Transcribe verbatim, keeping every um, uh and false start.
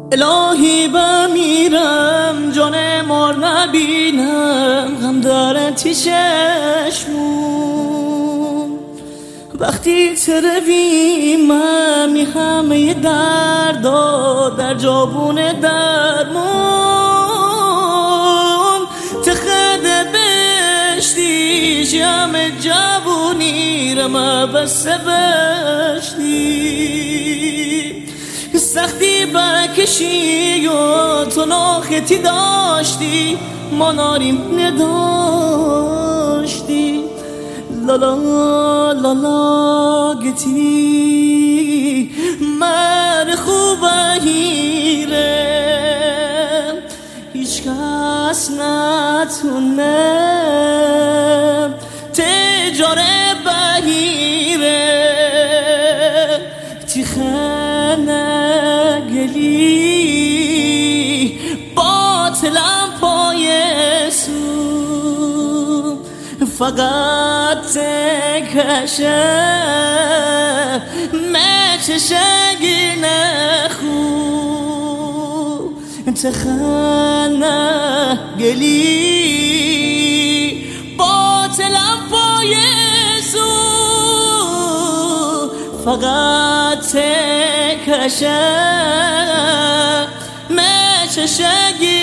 الهی بمیرم جان مار نبینم، غم داره تی چشمون وقتی ترویم می همه دردا در جابون درمون تخده بشتی جمع جوونی رمه بسه بشتی سختی بکشی و تو ناختی داشتی ما ناریم نداشتی لالا لالا گتی من خوبه هیره هیچ کس نتونه تجاره بهیره تیخنه گلی باطلم پای سو فقط تکشه مچشگی نخو تخنه گلی باطلم پای سو فقط تکشه مچشگی